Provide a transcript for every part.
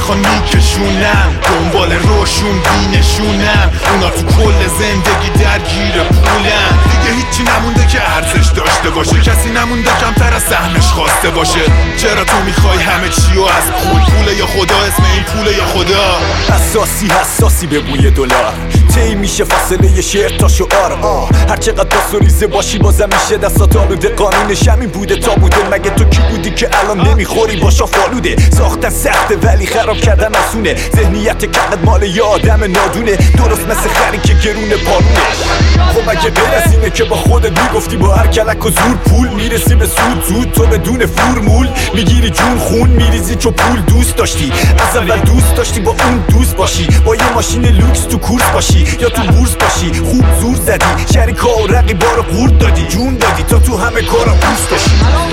بخوان میکشونن، دنبال روشون بینشونن، اونا تو کل زندگی درگیر پولن. دیگه هیچی نمونده که ارزش داشته باشه، کسی نمونده کمتر از سهمش خواسته باشه. چرا تو میخوای همه چیو از پول یا خدا؟ اسم این پول یا خدا؟ حساسی به بوی دلار، طی میشه فاصله یه شعر تا شعار. هر چقدر داستوریزه باشی بازم میشه دستات آلوده. قانونش همین بوده تا بوده. مگه تو کی بودی که الان نمیخوری باشا فالوده؟ ساختن سخته ولی خراب کردن آسونه. ذهنیت کقد مال یه آدم نادونه، درست مثل خری که گرونه پالونه. خب اگه غیر از اینه که با خودت میگفتی با هر کلک و زور پول میرسی به سود، زود تو بدون فرمول میگیری جون خون میریزی چو پول دوست داشتی. از اول دوست داشتی با اون دوست باشی، با یه ماشین لوکس تو کورس باشی یا تو بورس باشی. خوب زور زدی، شریکا و رقیبا رو قورت دادی، جون دادی تا تو همه کارا دوست داشتی.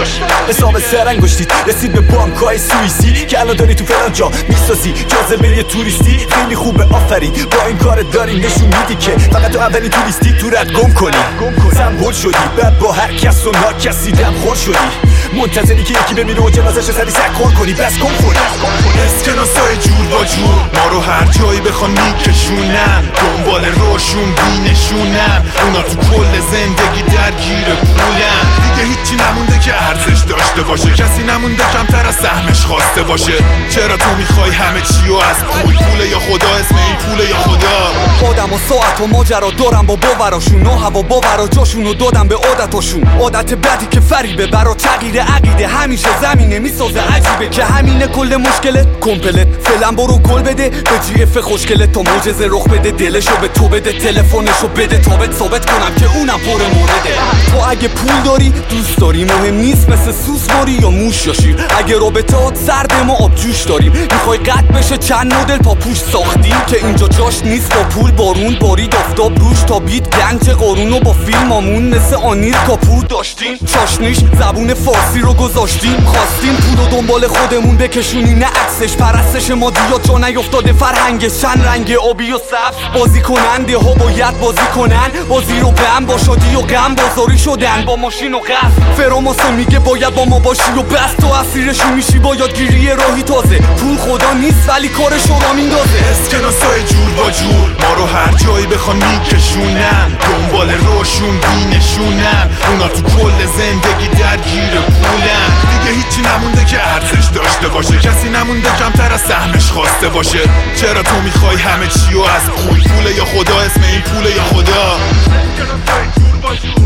حساب سر انگشتید رسید به بانکای سوئیسی که الان داری تو فلان جا میسازی جاذبه یه توریستی. خیلی خوبه آفرین، با این کار داری نشون میدی که فقط تو اولی توریستی تو رد گم کنی. سمبل شدی بعد با هر کس و ناکسی دم خور شدی، منتظری که یکی بمیره و جنازش سری سکر کنی. بس کن خوری اسکناسای جور با جور ما رو هر جایی بخوان میکشونن، دنبال روشون بینشونن، اونا تو کل زندگی درگیر پولن. دیگه هیچی نمونده که ارزش داشته باشه، کسی نمونده کمتر از سهمش خواسته باشه. چرا تو میخوای همه چیو از پول یا خدا؟ اسم این پول یا خدا؟ آدم و ساعت و ماجرا دارم با باوراشون، نه هوا باورا جاشونو دادم به عادتاشون. عادت بدی که فریبه برا تغییر عقیده، همیشه زمینه میسازه عجیبه که همینه کل مشکلت کمپلت. فعلا برو گل بده به جی اف خوشگلت تا معجزه رخ بده، دلشو به تو بده تلفنشو بده تا بهت ثابت کنم که اونم پر مورده. تو اگه پول داری دوست داری، مهم نیست مثل سوسماری یا موش یا شیر. اگه رابطات سرد ما آب جوش داریم، میخوای قد بشه چند مدل پاپوش ساختیم که اینجا جاش نیست. با پول بارون بارید آفتاب روش تا بیت گنج قارونو با فیلمامون مثل آنیر کاپور داشتیم. چاشنیش زبون فارسی رو گذاشتیم، خواستیم پول و دنبال خودمون بکشونی نه عکسش. پرستش مادیات جا نیفتاده فرهنگش، چند رنگ آبی و سبز بازی کننده ها باید بازی کنن. بازی رو به هم با شادی و غم بازاری شدن، با ماشین و قصد فراماسه میگه باید با ما باشی و بس تو اسیرشون میشی با یادگیری راهی تازه. پول خدا نیست ولی کارش رو میندازه. اسکناسای جور با جور ما رو هر جایی بخوان میکشونن، دنبال روشون بینشونن، اونا تو کل زندگی درگیر پولن. دیگه هیچی نمونده که ارزش داشته باشه، کسی نمونده کمتر از سهمش خواسته باشه. چرا تو میخوای همه چیو از پول یا خدا؟ اسم این پول یا خدا؟